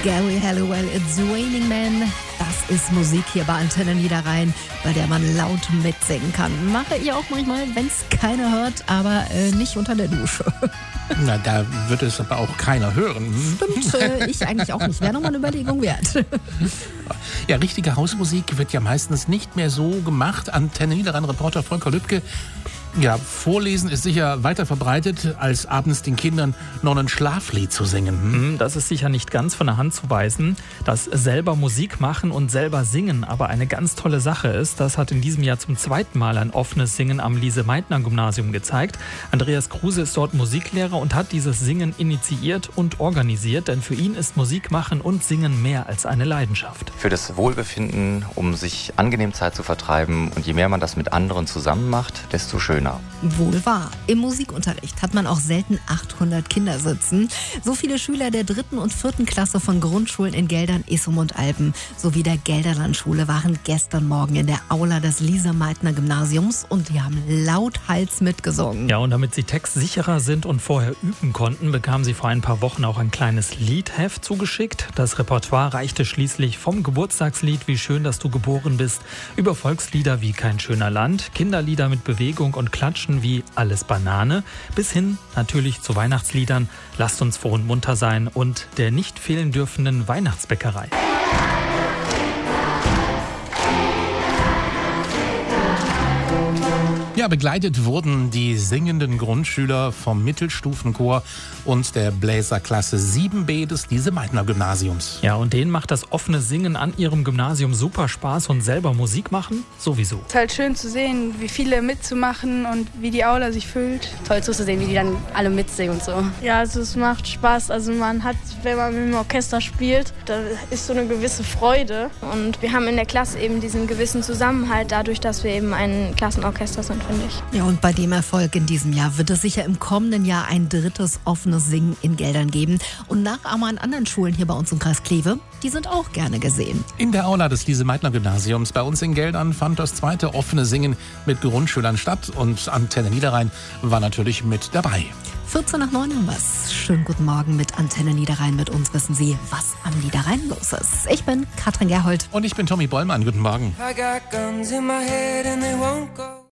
Gary Halliwell, It's Raining Men. Das ist Musik hier bei Antenne Niederrhein, bei der man laut mitsingen kann. Mache ihr auch manchmal, wenn es keiner hört, aber nicht unter der Dusche. Na, da wird es aber auch keiner hören. Stimmt, ich eigentlich auch nicht. Wäre nochmal eine Überlegung wert. Ja, richtige Hausmusik wird ja meistens nicht mehr so gemacht. Antenne Niederrhein-Reporter Volker Lübke. Ja, Vorlesen ist sicher weiter verbreitet, als abends den Kindern noch ein Schlaflied zu singen. Das ist sicher nicht ganz von der Hand zu weisen. Dass selber Musik machen und selber singen aber eine ganz tolle Sache ist, das hat in diesem Jahr zum zweiten Mal ein offenes Singen am Lise-Meitner-Gymnasium gezeigt. Andreas Kruse ist dort Musiklehrer und hat dieses Singen initiiert und organisiert, denn für ihn ist Musik machen und Singen mehr als eine Leidenschaft. Für das Wohlbefinden, um sich angenehm Zeit zu vertreiben, und je mehr man das mit anderen zusammen macht, desto schöner. Wohl wahr. Im Musikunterricht hat man auch selten 800 Kinder sitzen. So viele Schüler der 3. und 4. Klasse von Grundschulen in Geldern, Isum und Alpen sowie der Gelderlandschule waren gestern Morgen in der Aula des Lise-Meitner-Gymnasiums und die haben lauthals mitgesungen. Ja, und damit sie textsicherer sind und vorher üben konnten, bekamen sie vor ein paar Wochen auch ein kleines Liedheft zugeschickt. Das Repertoire reichte schließlich vom Geburtstagslied Wie schön, dass du geboren bist, über Volkslieder wie Kein schöner Land, Kinderlieder mit Bewegung und Klatschen wie Alles Banane, bis hin natürlich zu Weihnachtsliedern Lasst uns froh und munter sein und der nicht fehlen dürfenden Weihnachtsbäckerei. Ja, begleitet wurden die singenden Grundschüler vom Mittelstufenchor und der Bläserklasse 7b des Lise-Meitner-Gymnasiums. Ja, und denen macht das offene Singen an ihrem Gymnasium super Spaß und selber Musik machen sowieso. Es ist halt schön zu sehen, wie viele mitzumachen und wie die Aula sich füllt. Toll zuzusehen, wie die dann alle mitsingen und so. Ja, also es macht Spaß. Also man hat, wenn man mit dem Orchester spielt, da ist so eine gewisse Freude. Und wir haben in der Klasse eben diesen gewissen Zusammenhalt dadurch, dass wir eben ein Klassenorchester sind, finde ich. Ja, und bei dem Erfolg in diesem Jahr wird es sicher im kommenden Jahr ein drittes offenes Singen in Geldern geben. Und Nachahmer an anderen Schulen hier bei uns im Kreis Kleve, die sind auch gerne gesehen. In der Aula des Lise-Meitner-Gymnasiums bei uns in Geldern fand das zweite offene Singen mit Grundschülern statt und Antenne Niederrhein war natürlich mit dabei. 14 nach 9 haben wir's. Schönen guten Morgen mit Antenne Niederrhein. Mit uns wissen Sie, was am Niederrhein los ist. Ich bin Katrin Gerhold. Und ich bin Tommy Bollmann. Guten Morgen. I got guns in my head and they won't go.